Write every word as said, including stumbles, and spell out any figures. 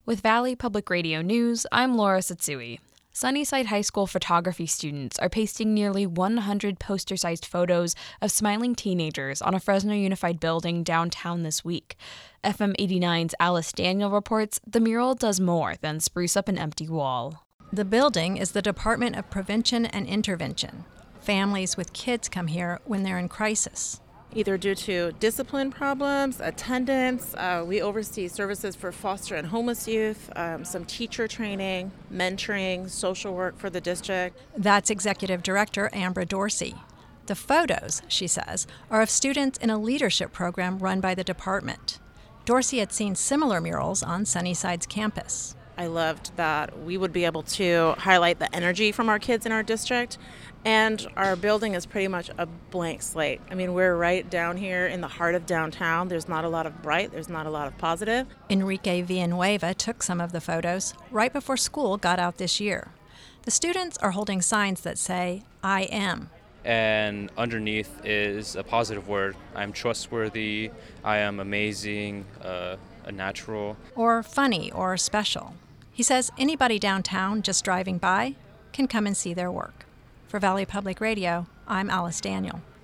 With Valley Public Radio News, I'm Laura Satsui. Sunnyside High School photography students are pasting nearly one hundred poster-sized photos of smiling teenagers on a Fresno Unified building downtown this week. F M eighty-nine's Alice Daniel reports the mural does more than spruce up an empty wall. The building is the Department of Prevention and Intervention. Families with kids come here when they're in crisis. Either due to discipline problems, attendance, uh, we oversee services for foster and homeless youth, um, some teacher training, mentoring, social work for the district. That's Executive Director Ambra Dorsey. The photos, she says, are of students in a leadership program run by the department. Dorsey had seen similar murals on Sunnyside's campus. I loved that we would be able to highlight the energy from our kids in our district, and our building is pretty much a blank slate. I mean, we're right down here in the heart of downtown. There's not a lot of bright, there's not a lot of positive. Enrique Villanueva took some of the photos right before school got out this year. The students are holding signs that say, I am. And underneath is a positive word. I'm trustworthy, I am amazing, uh, a natural. Or funny or special. He says anybody downtown just driving by can come and see their work. For Valley Public Radio, I'm Alice Daniel.